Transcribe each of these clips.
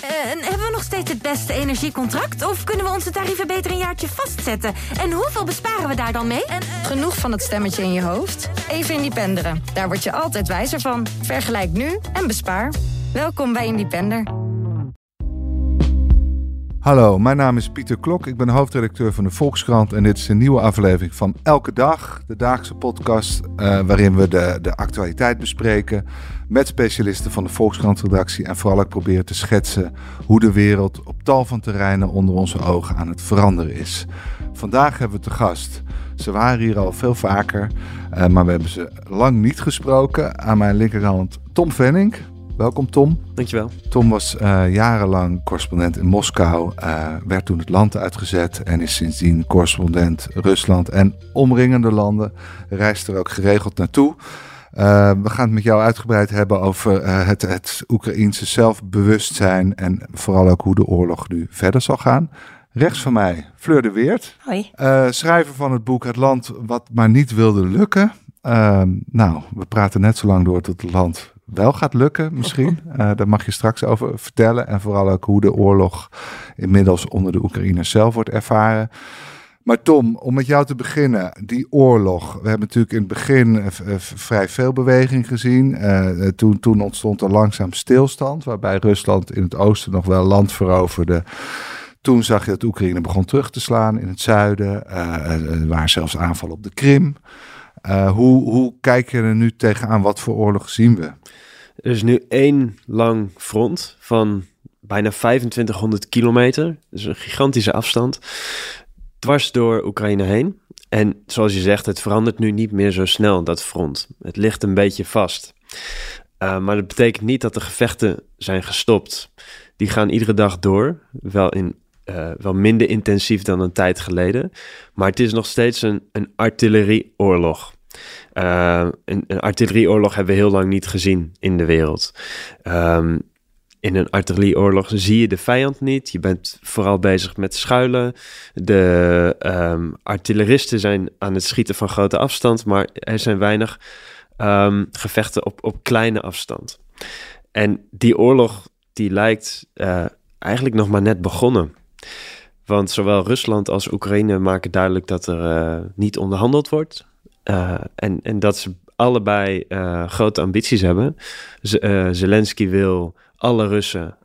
En hebben we nog steeds het beste energiecontract? Of kunnen we onze tarieven beter een jaartje vastzetten? En hoeveel besparen we daar dan mee? Genoeg van het stemmetje in je hoofd? Even Independeren. Daar word je altijd wijzer van. Vergelijk nu en bespaar. Welkom bij Independer. Hallo, mijn naam is Pieter Klok. Ik ben hoofdredacteur van de Volkskrant en dit is een nieuwe aflevering van Elke Dag, de dagelijkse podcast waarin we de actualiteit bespreken met specialisten van de Volkskrant-redactie en vooral ook proberen te schetsen hoe de wereld op tal van terreinen onder onze ogen aan het veranderen is. Vandaag hebben we te gast. Ze waren hier al veel vaker, maar we hebben ze lang niet gesproken. Aan mijn linkerhand Tom Venink. Welkom Tom. Dankjewel. Tom was jarenlang correspondent in Moskou, werd toen het land uitgezet en is sindsdien correspondent Rusland en omringende landen. Reist er ook geregeld naartoe. We gaan het met jou uitgebreid hebben over het Oekraïense zelfbewustzijn en vooral ook hoe de oorlog nu verder zal gaan. Rechts van mij, Fleur de Weert. Hoi. Schrijver van het boek Het Land wat maar niet wilde lukken. We praten net zo lang door tot het land wel gaat lukken misschien. Daar mag je straks over vertellen. En vooral ook hoe de oorlog inmiddels onder de Oekraïners zelf wordt ervaren. Maar Tom, om met jou te beginnen, die oorlog. We hebben natuurlijk in het begin vrij veel beweging gezien. Toen ontstond er langzaam stilstand, waarbij Rusland in het oosten nog wel land veroverde. Toen zag je dat Oekraïne begon terug te slaan in het zuiden. Er waren zelfs aanvallen op de Krim. Hoe kijk je er nu tegenaan? Wat voor oorlog zien we? Er is nu één lang front van bijna 2500 kilometer. Dus een gigantische afstand. Dwars door Oekraïne heen. En zoals je zegt, het verandert nu niet meer zo snel, dat front. Het ligt een beetje vast. Maar dat betekent niet dat de gevechten zijn gestopt. Die gaan iedere dag door. Wel minder intensief dan een tijd geleden. Maar het is nog steeds een artillerieoorlog. Een artillerieoorlog hebben we heel lang niet gezien in de wereld. In een artillerieoorlog zie je de vijand niet. Je bent vooral bezig met schuilen. De artilleristen zijn aan het schieten van grote afstand. Maar er zijn weinig gevechten op kleine afstand. En die oorlog die lijkt eigenlijk nog maar net begonnen. Want zowel Rusland als Oekraïne maken duidelijk dat er niet onderhandeld wordt. En dat ze allebei grote ambities hebben. Zelensky wil alle Russen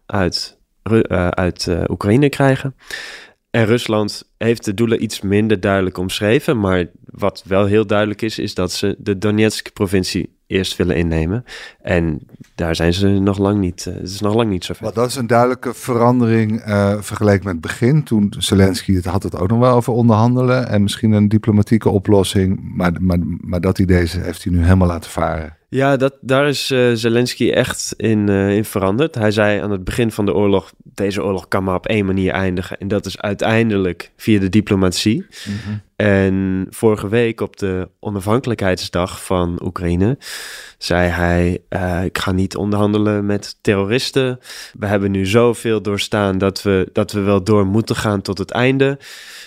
uit Oekraïne krijgen. En Rusland heeft de doelen iets minder duidelijk omschreven. Maar wat wel heel duidelijk is dat ze de Donetsk-provincie eerst willen innemen. En daar zijn ze nog lang niet. Het is nog lang niet zo ver. Maar dat is een duidelijke verandering vergeleken met het begin. Toen Zelensky had het ook nog wel over onderhandelen en misschien een diplomatieke oplossing. Maar dat idee heeft hij nu helemaal laten varen. Ja, daar is Zelensky echt in veranderd. Hij zei aan het begin van de oorlog, deze oorlog kan maar op één manier eindigen. En dat is uiteindelijk via de diplomatie. Mm-hmm. En vorige week op de onafhankelijkheidsdag van Oekraïne zei hij, ik ga niet onderhandelen met terroristen. We hebben nu zoveel doorstaan dat we wel door moeten gaan tot het einde.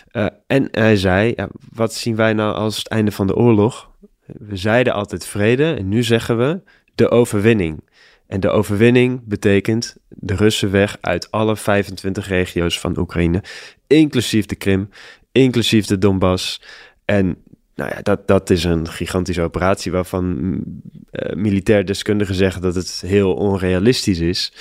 En hij zei, wat zien wij nou als het einde van de oorlog? We zeiden altijd vrede en nu zeggen we de overwinning. En de overwinning betekent de Russen weg uit alle 25 regio's van Oekraïne, inclusief de Krim, inclusief de Donbass. En dat is een gigantische operatie waarvan militair deskundigen zeggen dat het heel onrealistisch is.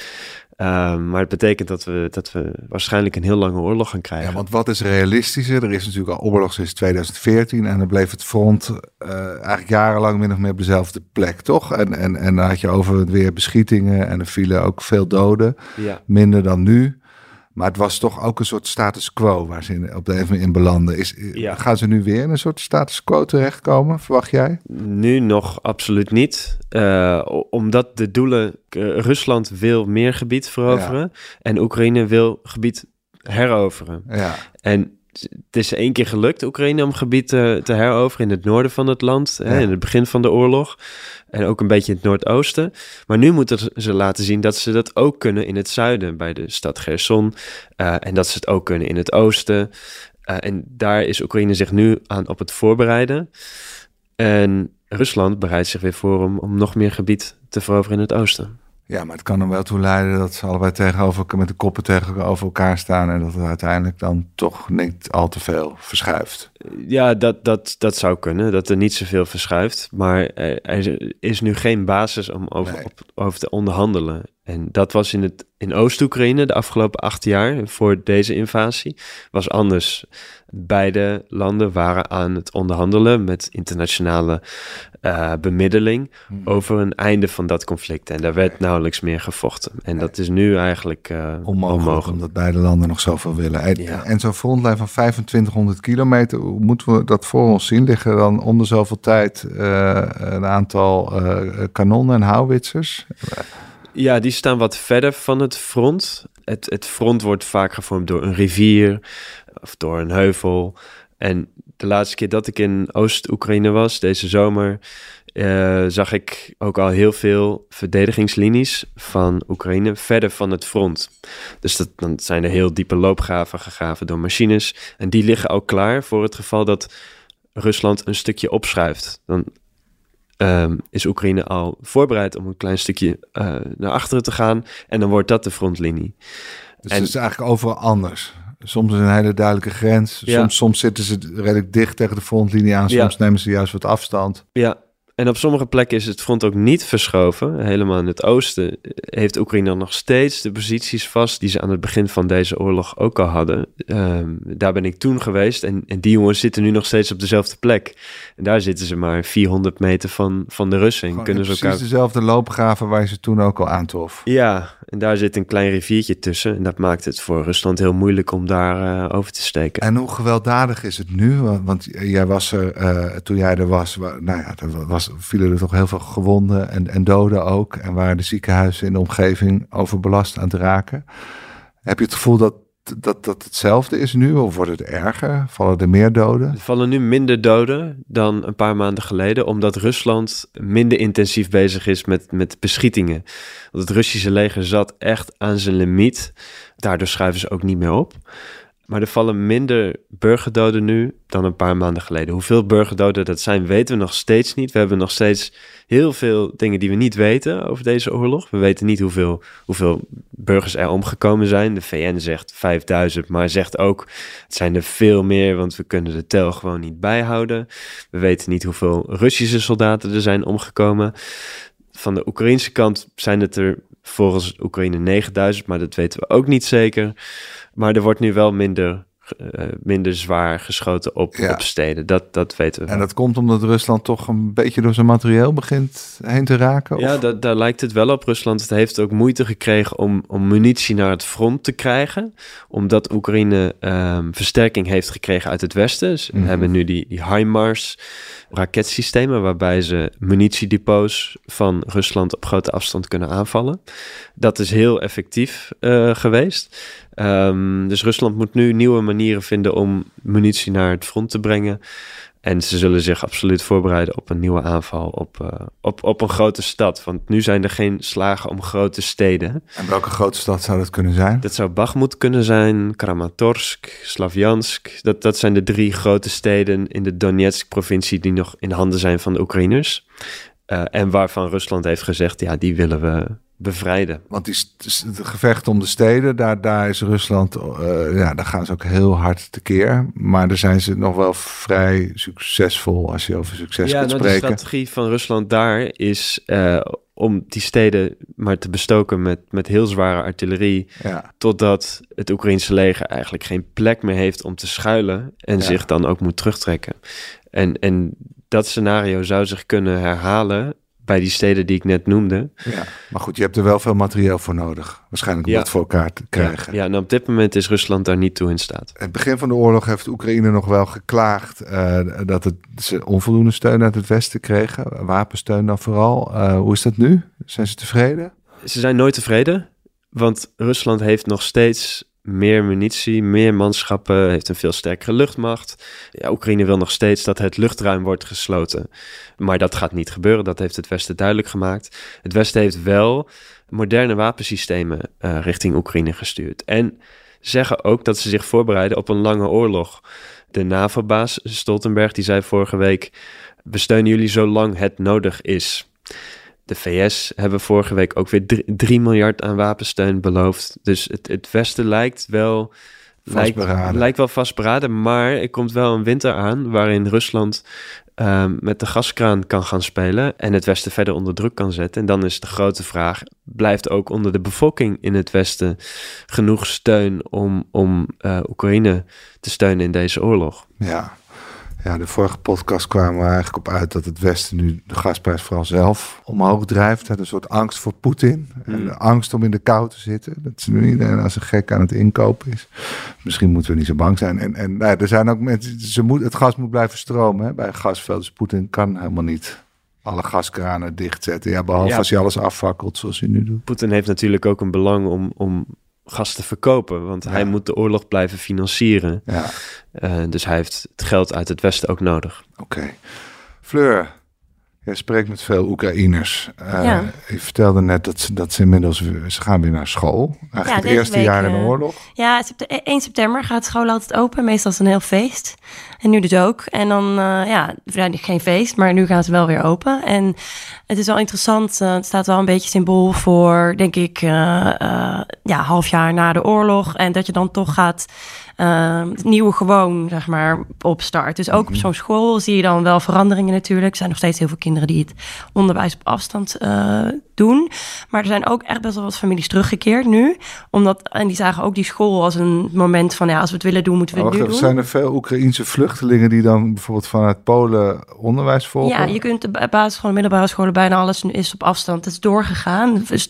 Maar het betekent dat we waarschijnlijk een heel lange oorlog gaan krijgen. Ja, want wat is realistischer? Er is natuurlijk al oorlog sinds 2014 en dan bleef het front eigenlijk jarenlang min of meer op dezelfde plek, toch? En dan had je over weer beschietingen en er vielen ook veel doden. Ja. Minder dan nu. Maar het was toch ook een soort status quo waar ze op de een of andere in belanden. Gaan ze nu weer in een soort status quo terechtkomen, verwacht jij? Nu nog absoluut niet. Omdat de doelen... Rusland wil meer gebied veroveren en Oekraïne wil gebied heroveren. Ja. En het is 1 keer gelukt, Oekraïne, om gebied te heroveren in het noorden van het land, in het begin van de oorlog. En ook een beetje in het noordoosten. Maar nu moeten ze laten zien dat ze dat ook kunnen in het zuiden, bij de stad Cherson. En dat ze het ook kunnen in het oosten. En daar is Oekraïne zich nu aan op het voorbereiden. En Rusland bereidt zich weer voor om nog meer gebied te veroveren in het oosten. Ja, maar het kan er wel toe leiden dat ze allebei met de koppen tegenover elkaar staan en dat het uiteindelijk dan toch niet al te veel verschuift. Ja, dat zou kunnen, dat er niet zoveel verschuift. Maar er is nu geen basis om over te onderhandelen. En dat was in Oost-Oekraïne de afgelopen 8 jaar voor deze invasie. Was anders. Beide landen waren aan het onderhandelen met internationale bemiddeling over een einde van dat conflict. En daar werd nauwelijks meer gevochten. En dat is nu eigenlijk onmogelijk. Omdat beide landen nog zoveel willen. En zo'n frontlijn van 2500 kilometer, hoe moeten we dat voor ons zien? Liggen dan om de zoveel tijd een aantal kanonnen en houwitsers? Ja, die staan wat verder van het front. Het front wordt vaak gevormd door een rivier of door een heuvel. En de laatste keer dat ik in Oost-Oekraïne was, deze zomer, zag ik ook al heel veel verdedigingslinies van Oekraïne verder van het front. Dus dan zijn er heel diepe loopgraven gegraven door machines. En die liggen ook klaar voor het geval dat Rusland een stukje opschuift. Dan is Oekraïne al voorbereid om een klein stukje naar achteren te gaan. En dan wordt dat de frontlinie. Dus het is eigenlijk overal anders. Soms is een hele duidelijke grens. Soms zitten ze redelijk dicht tegen de frontlinie aan. Soms nemen ze juist wat afstand. Ja, en op sommige plekken is het front ook niet verschoven. Helemaal in het oosten heeft Oekraïne nog steeds de posities vast die ze aan het begin van deze oorlog ook al hadden. Daar ben ik toen geweest en die jongens zitten nu nog steeds op dezelfde plek. En daar zitten ze maar 400 meter van de Russen. Gewoon kunnen ze precies dezelfde loopgraven waar je ze toen ook al aantrof. Ja, en daar zit een klein riviertje tussen. En dat maakt het voor Rusland heel moeilijk om daar over te steken. En hoe gewelddadig is het nu? Want jij was er, toen jij er was, vielen er toch heel veel gewonden en doden ook. En waren de ziekenhuizen in de omgeving overbelast aan het raken. Heb je het gevoel dat hetzelfde is nu? Of wordt het erger? Vallen er meer doden? Er vallen nu minder doden dan een paar maanden geleden, omdat Rusland minder intensief bezig is met beschietingen. Want het Russische leger zat echt aan zijn limiet. Daardoor schuiven ze ook niet meer op. Maar er vallen minder burgerdoden nu dan een paar maanden geleden. Hoeveel burgerdoden dat zijn, weten we nog steeds niet. We hebben nog steeds heel veel dingen die we niet weten over deze oorlog. We weten niet hoeveel burgers er omgekomen zijn. De VN zegt 5000, maar zegt ook, het zijn er veel meer, want we kunnen de tel gewoon niet bijhouden. We weten niet hoeveel Russische soldaten er zijn omgekomen. Van de Oekraïnse kant zijn het er volgens Oekraïne 9000, maar dat weten we ook niet zeker. Maar er wordt nu wel minder zwaar geschoten op steden. Dat weten we wel. En dat komt omdat Rusland toch een beetje door zijn materieel begint heen te raken? Of? Ja, daar lijkt het wel op. Rusland heeft ook moeite gekregen om munitie naar het front te krijgen. Omdat Oekraïne versterking heeft gekregen uit het westen. Ze hebben nu die HIMARS raketsystemen, waarbij ze munitiedepots van Rusland op grote afstand kunnen aanvallen. Dat is heel effectief geweest. Dus Rusland moet nu nieuwe manieren vinden om munitie naar het front te brengen. En ze zullen zich absoluut voorbereiden op een nieuwe aanval op een grote stad. Want nu zijn er geen slagen om grote steden. En welke grote stad zou dat kunnen zijn? Dat zou Bakhmut kunnen zijn, Kramatorsk, Slavjansk. Dat zijn de 3 grote steden in de Donetsk-provincie die nog in handen zijn van de Oekraïners. En waarvan Rusland heeft gezegd, ja, die willen we bevrijden. Want het gevecht om de steden, daar is Rusland, daar gaan ze ook heel hard tekeer. Maar daar zijn ze nog wel vrij succesvol als je over succes kunt spreken. De strategie van Rusland daar is om die steden maar te bestoken met heel zware artillerie. Ja. Totdat het Oekraïnse leger eigenlijk geen plek meer heeft om te schuilen en zich dan ook moet terugtrekken. En dat scenario zou zich kunnen herhalen bij die steden die ik net noemde. Ja, maar goed, je hebt er wel veel materieel voor nodig. Waarschijnlijk om dat voor elkaar te krijgen. Ja, en op dit moment is Rusland daar niet toe in staat. Het begin van de oorlog heeft Oekraïne nog wel geklaagd dat ze onvoldoende steun uit het Westen kregen. Wapensteun dan vooral. Hoe is dat nu? Zijn ze tevreden? Ze zijn nooit tevreden, want Rusland heeft nog steeds meer munitie, meer manschappen, heeft een veel sterkere luchtmacht. Ja, Oekraïne wil nog steeds dat het luchtruim wordt gesloten. Maar dat gaat niet gebeuren, dat heeft het Westen duidelijk gemaakt. Het Westen heeft wel moderne wapensystemen richting Oekraïne gestuurd. En zeggen ook dat ze zich voorbereiden op een lange oorlog. De NAVO-baas Stoltenberg die zei vorige week, we steunen jullie zolang het nodig is. De VS hebben vorige week ook weer 3 miljard aan wapensteun beloofd. Dus het Westen lijkt wel vastberaden. Maar er komt wel een winter aan waarin Rusland met de gaskraan kan gaan spelen en het Westen verder onder druk kan zetten. En dan is de grote vraag, blijft ook onder de bevolking in het Westen genoeg steun om Oekraïne te steunen in deze oorlog? Ja, de vorige podcast kwamen we eigenlijk op uit dat het Westen nu de gasprijs vooral zelf omhoog drijft. Een soort angst voor Poetin. En de angst om in de kou te zitten. Dat ze nu iedereen als een gek aan het inkopen is. Misschien moeten we niet zo bang zijn. En er zijn ook mensen, het gas moet blijven stromen hè, bij een gasveld. Dus Poetin kan helemaal niet alle gaskranen dichtzetten. Ja, behalve als hij alles afvakkelt zoals hij nu doet. Poetin heeft natuurlijk ook een belang om gas te verkopen, want hij moet de oorlog blijven financieren. Ja. Dus hij heeft het geld uit het Westen ook nodig. Oké. Fleur, jij spreekt met veel Oekraïners. Je vertelde net dat ze inmiddels ze gaan weer naar school. Eigenlijk het eerste jaar in de oorlog. Ja, 1 september gaat school altijd open. Meestal is het een heel feest. En nu dus ook. En dan, geen feest, maar nu gaan ze wel weer open. En het is wel interessant. Het staat wel een beetje symbool voor, denk ik, half jaar na de oorlog. En dat je dan toch gaat het nieuwe gewoon, zeg maar, opstart. Dus ook op zo'n school zie je dan wel veranderingen natuurlijk. Er zijn nog steeds heel veel kinderen die het onderwijs op afstand doen. Maar er zijn ook echt best wel wat families teruggekeerd nu. En die zagen ook die school als een moment van, als we het willen doen, moeten we het nu doen. Zijn er veel Oekraïense vluchtelingen die dan bijvoorbeeld vanuit Polen onderwijs volgen? Ja, je kunt de basisscholen, middelbare scholen, bijna alles is op afstand. Het is doorgegaan. Dus,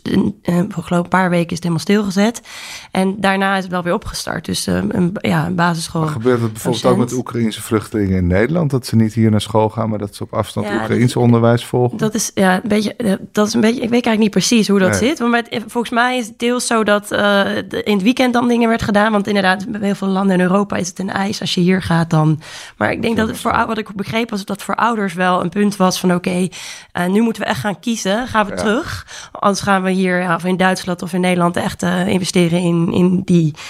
een paar weken is het helemaal stilgezet. En daarna is het wel weer opgestart. Dus een basisschool. Maar gebeurt het bijvoorbeeld ook met Oekraïense vluchtelingen in Nederland? Dat ze niet hier naar school gaan, maar dat ze op afstand Oekraïense onderwijs volgen? Dat is een beetje, ik weet eigenlijk niet precies hoe dat zit. Want volgens mij is het deels zo dat in het weekend dan dingen werd gedaan. Want inderdaad, bij heel veel landen in Europa is het een eis. Als je hier gaat dan. Maar ik denk dat het wat ik begreep was dat voor ouders wel een punt was van oké, nu moeten we echt gaan kiezen. Gaan we terug? Anders gaan we hier of in Duitsland of in Nederland echt investeren in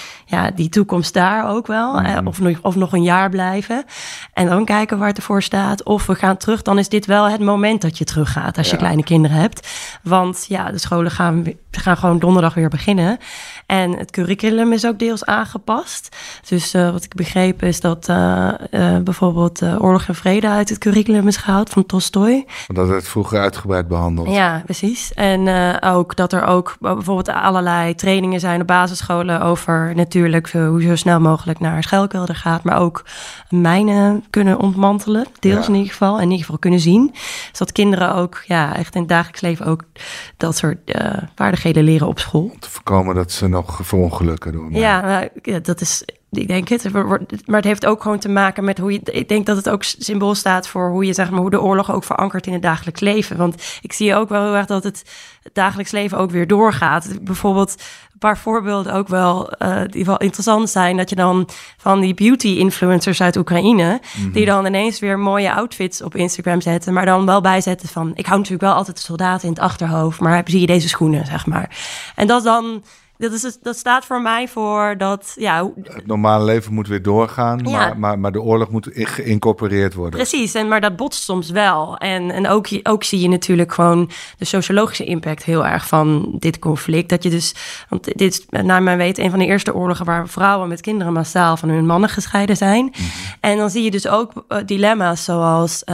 die toekomst daar ook wel. Of nog een jaar blijven. En dan kijken waar het ervoor staat. Of we gaan terug. Dan is dit wel het moment dat je teruggaat als je kleine kinderen hebt. Want de scholen gaan gewoon donderdag weer beginnen. En het curriculum is ook deels aangepast. Dus wat ik begreep is dat bijvoorbeeld Oorlog en Vrede uit het curriculum is gehaald van Tolstoj. Dat werd vroeger uitgebreid behandeld. Ja, precies. En ook dat er ook bijvoorbeeld allerlei trainingen zijn op basisscholen over natuurlijk hoe zo snel mogelijk naar een schuilkelder gaat, maar ook mijnen kunnen ontmantelen, deels in ieder geval, en in ieder geval kunnen zien. Zodat kinderen ook echt in het dagelijks leven ook dat soort vaardigheden leren op school. Om te voorkomen dat ze nog verongelukken doen. Dat is, ik denk het. Maar het heeft ook gewoon te maken met hoe je. Ik denk dat het ook symbool staat voor hoe je, zeg maar, hoe de oorlog ook verankert in het dagelijks leven. Want ik zie ook wel heel erg dat het dagelijks leven ook weer doorgaat. Bijvoorbeeld een paar voorbeelden ook wel die wel interessant zijn. Dat je dan van die beauty-influencers uit Oekraïne, die dan ineens weer mooie outfits op Instagram zetten, maar dan wel bijzetten van, ik hou natuurlijk wel altijd de soldaten in het achterhoofd, maar zie je deze schoenen, zeg maar. En dat dan. Dat staat voor mij voor dat. Het normale leven moet weer doorgaan, maar de oorlog moet geïncorporeerd worden. Precies, maar dat botst soms wel. En ook zie je natuurlijk gewoon de sociologische impact heel erg van dit conflict. Dat je dus, want dit is naar mijn weten een van de eerste oorlogen waar vrouwen met kinderen massaal van hun mannen gescheiden zijn. En dan zie je dus ook dilemma's zoals,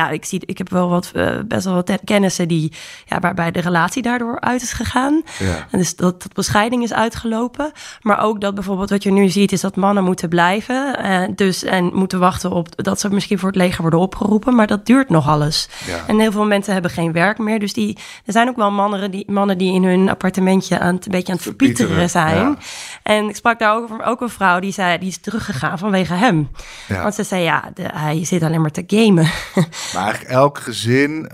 ik heb wel best wel wat kennissen die, waarbij de relatie daardoor uit is gegaan. Ja. En dus dat bescheiding is uitgelopen. Maar ook dat bijvoorbeeld wat je nu ziet is dat mannen moeten blijven. En moeten wachten op dat ze misschien voor het leger worden opgeroepen. Maar dat duurt nog alles. Ja. En heel veel mensen hebben geen werk meer. Dus er zijn ook wel mannen die in hun appartementje een beetje aan het verpieteren zijn. Ja. En ik sprak daar ook een vrouw die zei, die is teruggegaan vanwege hem. Ja. Want ze zei, hij zit alleen maar te gamen. Maar eigenlijk elk gezin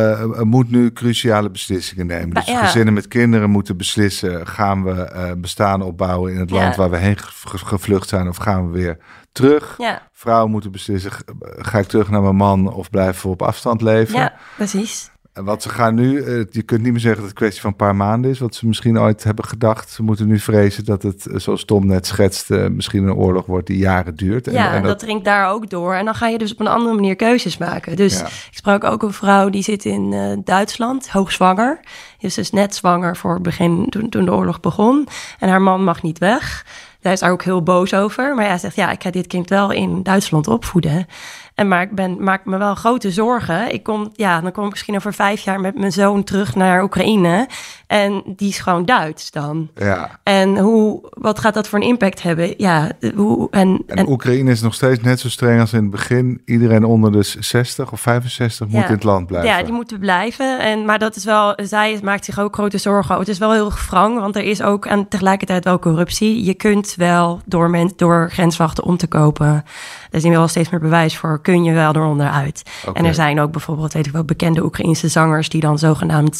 moet nu cruciale beslissingen nemen. Dus gezinnen met kinderen moeten beslissen, gaan we bestaan opbouwen in het land waar we heen gevlucht zijn, of gaan we weer terug? Ja. Vrouwen moeten beslissen, ga ik terug naar mijn man of blijven we op afstand leven? Ja, precies. Want ze gaan nu, je kunt niet meer zeggen dat het een kwestie van een paar maanden is, wat ze misschien ooit hebben gedacht. Ze moeten nu vrezen dat het, zoals Tom net schetst, misschien een oorlog wordt die jaren duurt. Ja, en dat dringt daar ook door. En dan ga je dus op een andere manier keuzes maken. Dus ik sprak ook een vrouw die zit in Duitsland, hoogzwanger. Die is dus net zwanger voor het begin, toen de oorlog begon. En haar man mag niet weg. Zij is daar ook heel boos over. Maar hij zegt, ik ga dit kind wel in Duitsland opvoeden. Maar ik maak me wel grote zorgen. Dan kom ik misschien over 5 jaar met mijn zoon terug naar Oekraïne. En die is gewoon Duits dan. Ja. En wat gaat dat voor een impact hebben? Ja, en Oekraïne is nog steeds net zo streng als in het begin. Iedereen onder de 60 of 65 moet in het land blijven. Ja, die moeten blijven. Maar dat is wel, zij maakt zich ook grote zorgen. Het is wel heel wrang, want er is ook en tegelijkertijd wel corruptie. Je kunt wel door grenswachten om te kopen. Er is nu wel steeds meer bewijs voor, kun je wel eronder uit. Okay. En er zijn ook bijvoorbeeld, weet ik wel, bekende Oekraïnse zangers die dan zogenaamd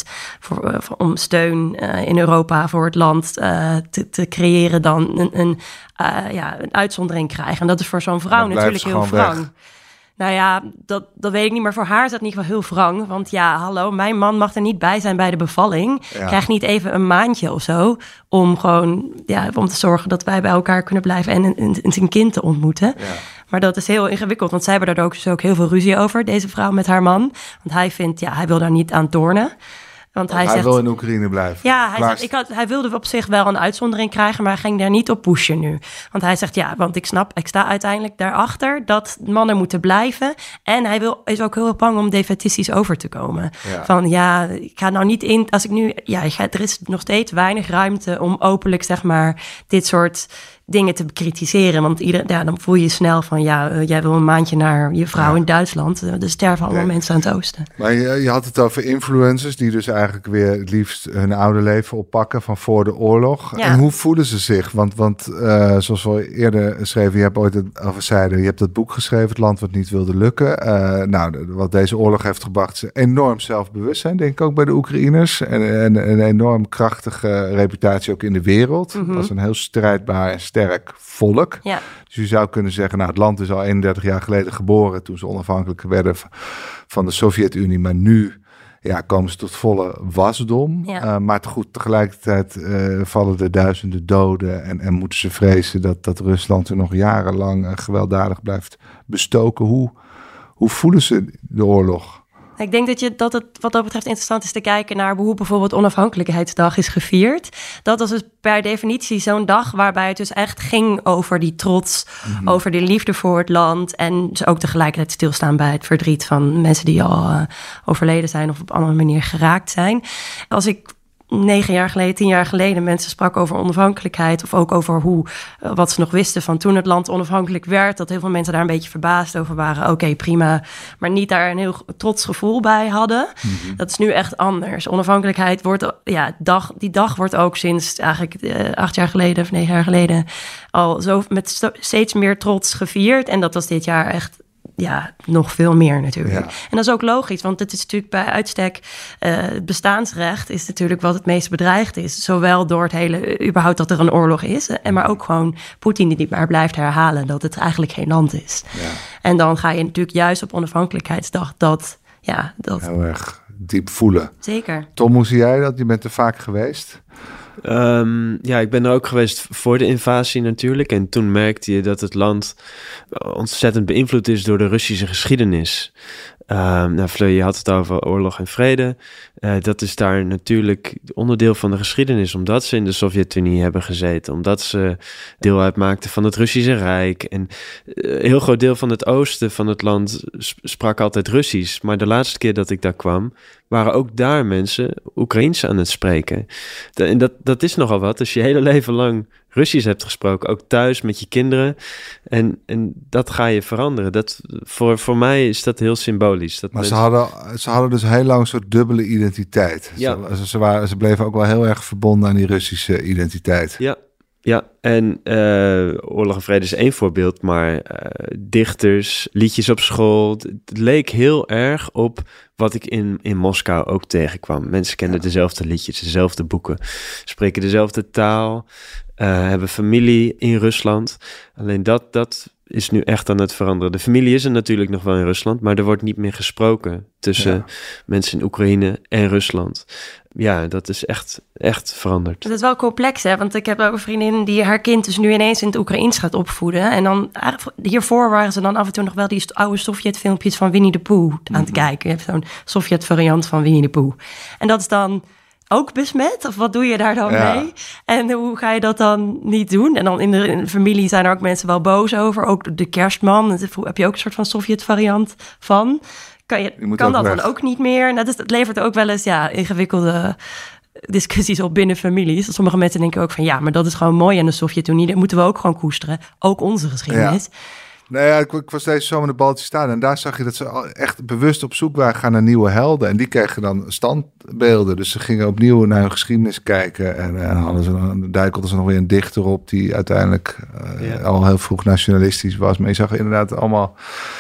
om steun in Europa voor het land te creëren dan een uitzondering krijgen. En dat is voor zo'n vrouw natuurlijk heel wrang. Nou ja, dat weet ik niet, maar voor haar is dat in ieder geval heel wrang. Want hallo, mijn man mag er niet bij zijn bij de bevalling. Ja. Krijgt niet even een maandje of zo om gewoon, om te zorgen dat wij bij elkaar kunnen blijven en zijn kind te ontmoeten. Ja. Maar dat is heel ingewikkeld, want zij hebben daar ook heel veel ruzie over, deze vrouw met haar man. Want hij vindt, hij wil daar niet aan tornen. Want hij zegt, wil in Oekraïne blijven. Ja, hij wilde op zich wel een uitzondering krijgen, maar hij ging daar niet op pushen nu. Want hij zegt, want ik sta uiteindelijk daarachter dat mannen moeten blijven. En hij is ook heel bang om defetistisch over te komen. Ja. Van ik ga nou niet in, als ik nu, er is nog steeds weinig ruimte om openlijk, zeg maar, dit soort dingen te bekritiseren. Want dan voel je snel van, jij wil een maandje naar je vrouw in Duitsland. Er sterven allemaal mensen aan het oosten. Maar je had het over influencers die dus eigenlijk weer het liefst hun oude leven oppakken van voor de oorlog. Ja. En hoe voelen ze zich? Want zoals we al eerder schreven, je hebt dat boek geschreven, Het land wat niet wilde lukken. Wat deze oorlog heeft gebracht is enorm zelfbewustzijn, denk ik ook bij de Oekraïners. En een enorm krachtige reputatie ook in de wereld. Mm-hmm. Als een heel strijdbaar en sterk volk. Ja. Dus je zou kunnen zeggen, het land is al 31 jaar geleden geboren toen ze onafhankelijk werden van de Sovjet-Unie. Maar nu komen ze tot volle wasdom. Ja. Maar goed, tegelijkertijd vallen er duizenden doden en moeten ze vrezen dat Rusland er nog jarenlang gewelddadig blijft bestoken. Hoe voelen ze de oorlog? Ik denk dat het wat dat betreft interessant is te kijken naar hoe bijvoorbeeld Onafhankelijkheidsdag is gevierd. Dat was dus per definitie zo'n dag waarbij het dus echt ging over die trots, over die liefde voor het land. En dus ook tegelijkertijd stilstaan bij het verdriet van mensen die al overleden zijn of op een andere manier geraakt zijn. Als ik 9 jaar geleden, 10 jaar geleden mensen sprak over onafhankelijkheid of ook over wat ze nog wisten van toen het land onafhankelijk werd, dat heel veel mensen daar een beetje verbaasd over waren. Oké, prima, maar niet daar een heel trots gevoel bij hadden. Mm-hmm. Dat is nu echt anders. Onafhankelijkheid wordt, die dag wordt ook sinds eigenlijk 8 jaar geleden of 9 jaar geleden al zo met steeds meer trots gevierd. En dat was dit jaar echt nog veel meer natuurlijk. Ja. En dat is ook logisch, want het is natuurlijk bij uitstek het bestaansrecht is natuurlijk wat het meest bedreigd is. Zowel door het hele, überhaupt dat er een oorlog is, maar ook gewoon Poetin die maar blijft herhalen dat het eigenlijk geen land is. Ja. En dan ga je natuurlijk juist op onafhankelijkheidsdag dat heel erg diep voelen. Zeker. Tom, hoe zie jij dat? Je bent er vaak geweest. Ik ben er ook geweest voor de invasie natuurlijk. En toen merkte je dat het land ontzettend beïnvloed is door de Russische geschiedenis. Fleur, je had het over oorlog en vrede. Dat is daar natuurlijk onderdeel van de geschiedenis, omdat ze in de Sovjet-Unie hebben gezeten, omdat ze deel uitmaakten van het Russische Rijk. En een heel groot deel van het oosten van het land sprak altijd Russisch. Maar de laatste keer dat ik daar kwam, waren ook daar mensen Oekraïens aan het spreken. En dat is nogal wat, als je hele leven lang Russisch hebt gesproken, ook thuis met je kinderen. En dat ga je veranderen. Dat, voor mij is dat heel symbolisch. Dat maar ze hadden dus heel lang een soort dubbele identiteit. Ja. Ze bleven ook wel heel erg verbonden aan die Russische identiteit. Ja, en Oorlog en Vrede is 1 voorbeeld, maar dichters, liedjes op school. Het leek heel erg op wat ik in Moskou ook tegenkwam. Mensen kenden dezelfde liedjes, dezelfde boeken, spreken dezelfde taal, hebben familie in Rusland. Alleen dat is nu echt aan het veranderen. De familie is er natuurlijk nog wel in Rusland, maar er wordt niet meer gesproken tussen mensen in Oekraïne en Rusland. Ja, dat is echt veranderd. Dat is wel complex, hè? Want ik heb ook een vriendin die haar kind dus nu ineens in het Oekraïens gaat opvoeden. En dan hiervoor waren ze dan af en toe nog wel die oude Sovjet-filmpjes van Winnie de Pooh aan het kijken. Je hebt zo'n Sovjet-variant van Winnie de Pooh. En dat is dan ook besmet? Of wat doe je daar dan mee? En hoe ga je dat dan niet doen? En dan in de familie zijn er ook mensen wel boos over. Ook de kerstman, heb je ook een soort van Sovjet-variant van. Kan dat dan ook niet meer? Nou, dus het levert ook wel eens ingewikkelde discussies op binnen families. Sommige mensen denken ook van maar dat is gewoon mooi aan de Sovjet-Unie. Dat moeten we ook gewoon koesteren. Ook onze geschiedenis. Ja. Nou ja, ik was deze zomer in de Baltische Staten en daar zag je dat ze echt bewust op zoek waren gaan naar nieuwe helden. En die kregen dan standbeelden. Dus ze gingen opnieuw naar hun geschiedenis kijken. En duikelden ze nog weer een dichter op die uiteindelijk al heel vroeg nationalistisch was. Maar je zag inderdaad allemaal,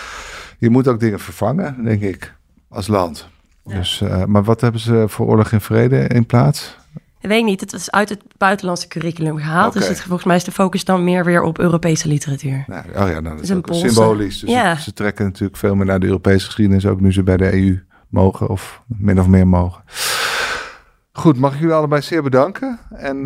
je moet ook dingen vervangen, denk ik, als land. Ja. Dus, maar wat hebben ze voor oorlog en vrede in plaats? Ik weet niet, het is uit het buitenlandse curriculum gehaald. Okay. Dus volgens mij is de focus dan meer weer op Europese literatuur. Nou, dat is ook symbolisch. Dus ze trekken natuurlijk veel meer naar de Europese geschiedenis, ook nu ze bij de EU mogen of min of meer mogen. Goed, mag ik jullie allebei zeer bedanken. En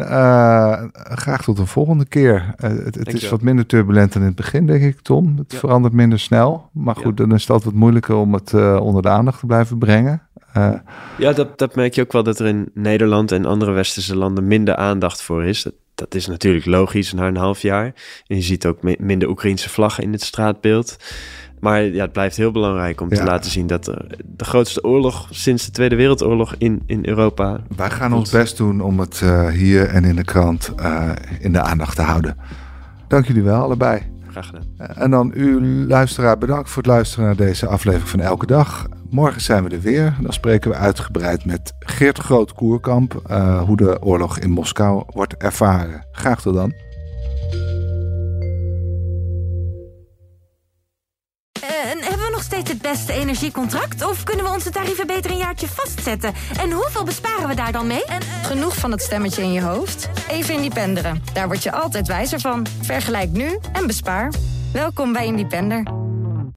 graag tot een volgende keer. Het is wat minder turbulent dan in het begin, denk ik, Tom. Het verandert minder snel. Maar goed, dan is het altijd wat moeilijker om het onder de aandacht te blijven brengen. Dat merk je ook wel, dat er in Nederland en andere westerse landen minder aandacht voor is. Dat is natuurlijk logisch na een half jaar. En je ziet ook minder Oekraïense vlaggen in het straatbeeld. Maar het blijft heel belangrijk om te laten zien dat de grootste oorlog sinds de Tweede Wereldoorlog in Europa... Wij gaan ons best doen om het hier en in de krant in de aandacht te houden. Dank jullie wel, allebei. Graag gedaan. En dan u, luisteraar, bedankt voor het luisteren naar deze aflevering van Elke Dag. Morgen zijn we er weer. Dan spreken we uitgebreid met Geert Groot-Koerkamp hoe de oorlog in Moskou wordt ervaren. Graag tot dan. En hebben we nog steeds het beste energiecontract? Of kunnen we onze tarieven beter een jaartje vastzetten? En hoeveel besparen we daar dan mee? Genoeg van het stemmetje in je hoofd? Even Independeren. Daar word je altijd wijzer van. Vergelijk nu en bespaar. Welkom bij Independer.